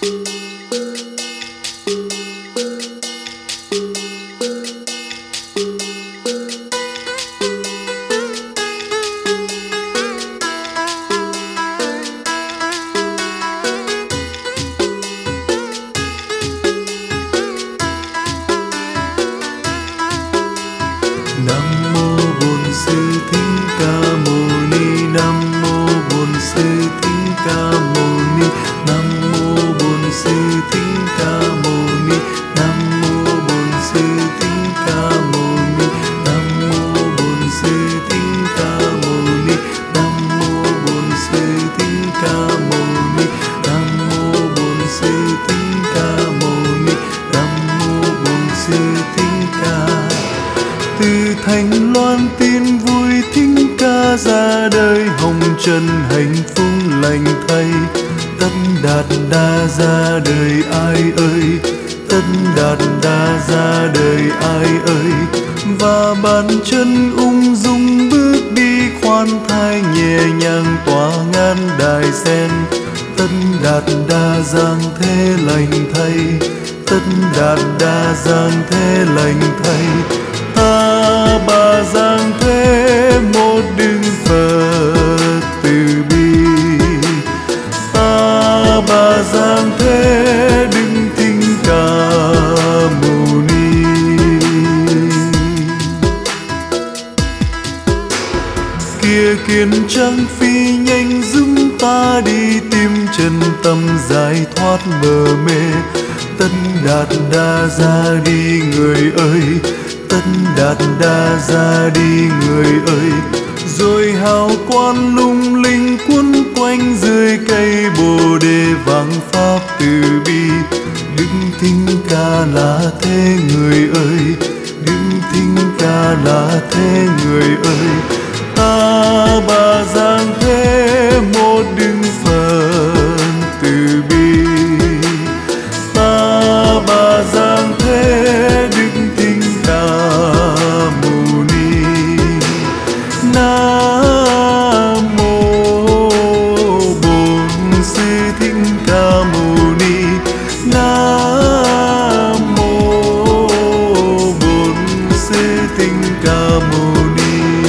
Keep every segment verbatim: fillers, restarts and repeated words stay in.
Nam mô Bổn Sư Thích Ca Mâu Ni. Nam mô Bổn Sư Thích Ca Mâu Ni. Nam mô Bổn Sư Thích Ca Mâu Ni. Nam mô Bổn Sư Thích Ca Mâu Ni. Nam mô Bổn Sư Thích Ca Mâu Ni. Nam mô Bổn Sư Thích Ca Mâu Ni. Nam mô Bổn Sư Thích Ca Mâu Ni. Nam mô Bổn Sư Thích Ca. Từ Thành Loan tin vui Thích Ca ra đời, hồng trần hạnh phúc lành thay. Tất Đạt Đa ra đời ai ơi, Tất Đạt Đa ra đời ai ơi. Và bàn chân ung dung bước đi khoan thai, nhẹ nhàng tỏa ngàn đài sen. Tất Đạt Đa giang thế lành thay, Tất Đạt Đa giang thế lành thay. Ta bà giang thế một đức Phật từ bi, ta bà giang thế Đức Thích Ca Mâu Ni. Kia kiến trăng phi nhanh giúp ta đi tìm chân tâm giải thoát bờ mê. Tất Đạt Đa ra đi người ơi, Tất Đạt Đa ra đi người ơi. Rồi hào quang lung linh quấn quanh dưới cây bồ đề vàng pháp từ bi. Đức Thích Ca là thế người ơi, Đức Thích Ca là thế người ơi. Ta bà giang thế một đức Phật từ bi, ta bà giang thế Đức Thích Ca Mâu Ni. Nam mô Bổn Sư Thích Ca Mâu Ni. Nam mô Bổn Sư Thích Ca Mâu Ni.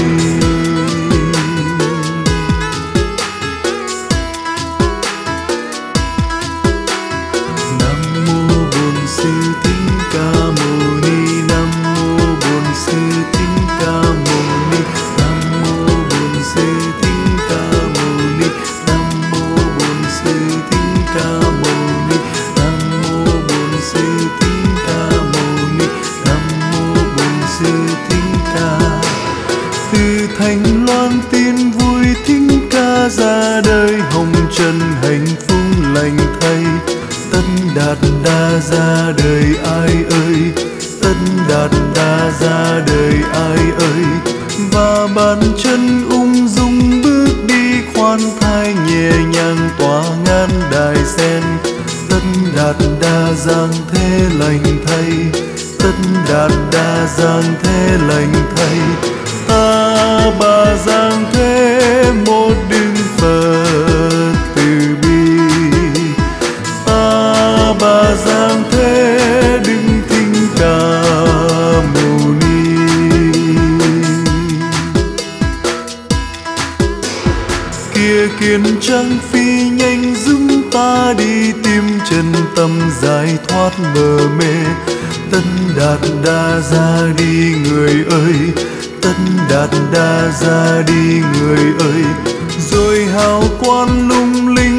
Nam mô Bổn Sư Thích Ca Mâu Ni. Nam mô Bổn Sư Thích Ca Mâu Ni. Nam mô Bổn Sư Thích Ca Mâu Ni. Nam mô Bổn Sư Thích Ca Mâu Ni. Nam mô Bổn Sư Thích Ca Mâu Ni. Nam mô Bổn Sư Thích Ca. Từ Thành Loan tin vui Thích Ca ra đời, hồng trần hạnh phúc lành thay. Tất Đạt Đa ra đời ai ơi, Tất Đạt Đa ra đời ai ơi. Và bàn chân ung dung bước đi khoan thai, nhẹ nhàng tỏa ngàn đài sen. Tất Đạt Đa giang thế lành thay, Tất Đạt Đa giang thế lành thay. Ta bà giang thế một đức Phật từ bi, ta bà giang thế Đức Thích Ca Mâu Ni. Kia kiến trăng phi nhanh giúp ta đi tìm chân tâm giải thoát bờ mê. Tất Đạt Đa ra đi người ơi, Tất Đạt Đa ra đi người ơi. Rồi hào quang lung linh